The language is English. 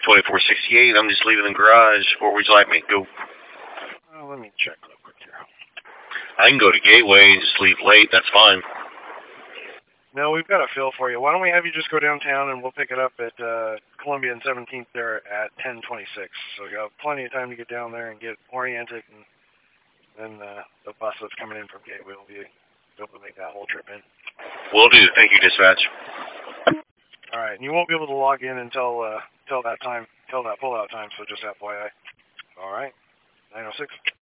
2468. I'm just leaving the garage. Where would you like me to go? Let me check real quick here. I can go to Gateway and just leave late. That's fine. No, we've got a fill for you. Why don't we have you just go downtown and we'll pick it up at Columbia and 17th there at 10:26. So you have plenty of time to get down there and get oriented, and then the bus that's coming in from Gateway will be able to make that whole trip in. Will do. Thank you, dispatch. All right, and you won't be able to log in until that time, till that pullout time. So just FYI. All right, 9:06.